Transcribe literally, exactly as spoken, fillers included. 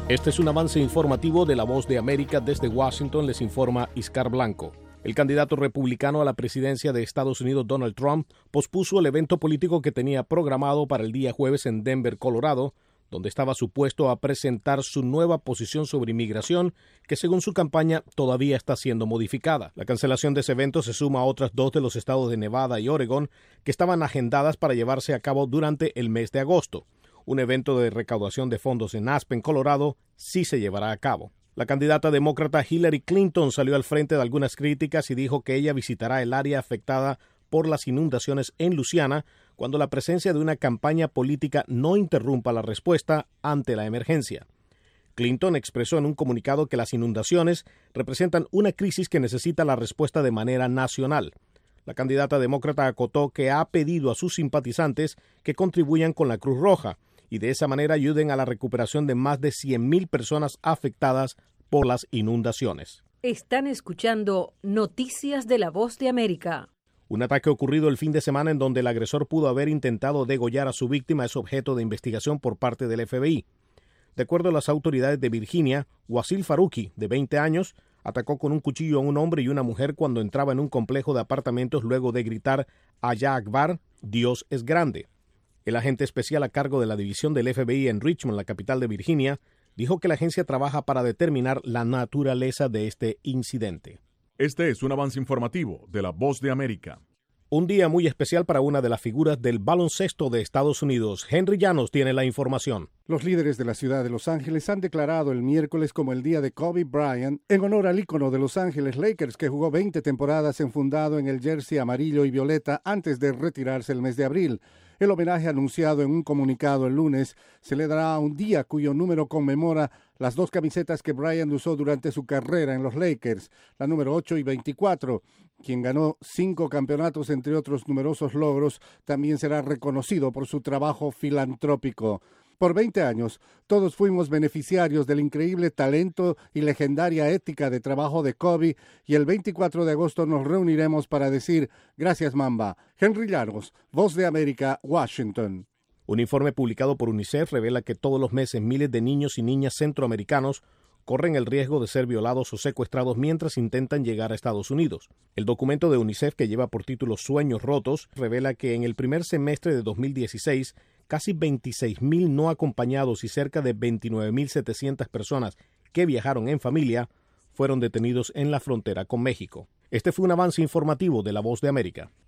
Este es un avance informativo de La Voz de América. Desde Washington les informa Iscar Blanco. El candidato republicano a la presidencia de Estados Unidos, Donald Trump, pospuso el evento político que tenía programado para el día jueves en Denver, Colorado, donde estaba supuesto a presentar su nueva posición sobre inmigración, que según su campaña todavía está siendo modificada. La cancelación de ese evento se suma a otras dos de los estados de Nevada y Oregon que estaban agendadas para llevarse a cabo durante el mes de agosto. Un evento de recaudación de fondos en Aspen, Colorado, sí se llevará a cabo. La candidata demócrata Hillary Clinton salió al frente de algunas críticas y dijo que ella visitará el área afectada por las inundaciones en Luisiana cuando la presencia de una campaña política no interrumpa la respuesta ante la emergencia. Clinton expresó en un comunicado que las inundaciones representan una crisis que necesita la respuesta de manera nacional. La candidata demócrata acotó que ha pedido a sus simpatizantes que contribuyan con la Cruz Roja y de esa manera ayuden a la recuperación de más de cien mil personas afectadas por las inundaciones. Están escuchando Noticias de La Voz de América. Un ataque ocurrido el fin de semana en donde el agresor pudo haber intentado degollar a su víctima es objeto de investigación por parte del F B I. De acuerdo a las autoridades de Virginia, Wasil Faruqi, de veinte años, atacó con un cuchillo a un hombre y una mujer cuando entraba en un complejo de apartamentos luego de gritar «Allá Akbar, Dios es grande». El agente especial a cargo de la división del F B I en Richmond, la capital de Virginia, dijo que la agencia trabaja para determinar la naturaleza de este incidente. Este es un avance informativo de La Voz de América. Un día muy especial para una de las figuras del baloncesto de Estados Unidos. Henry Llanos tiene la información. Los líderes de la ciudad de Los Ángeles han declarado el miércoles como el día de Kobe Bryant en honor al ícono de Los Ángeles Lakers, que jugó veinte temporadas enfundado en el jersey amarillo y violeta antes de retirarse el mes de abril. El homenaje anunciado en un comunicado el lunes se le dará un día cuyo número conmemora las dos camisetas que Bryant usó durante su carrera en los Lakers, la número ocho y veinticuatro. Quien ganó cinco campeonatos entre otros numerosos logros, también será reconocido por su trabajo filantrópico. Por veinte años, todos fuimos beneficiarios del increíble talento y legendaria ética de trabajo de Kobe, y el veinticuatro de agosto nos reuniremos para decir gracias, Mamba. Henry Llanos, Voz de América, Washington. Un informe publicado por UNICEF revela que todos los meses miles de niños y niñas centroamericanos corren el riesgo de ser violados o secuestrados mientras intentan llegar a Estados Unidos. El documento de UNICEF, que lleva por título Sueños Rotos, revela que en el primer semestre de dos mil dieciséis, casi veintiséis mil no acompañados y cerca de veintinueve mil setecientas personas que viajaron en familia fueron detenidos en la frontera con México. Este fue un avance informativo de La Voz de América.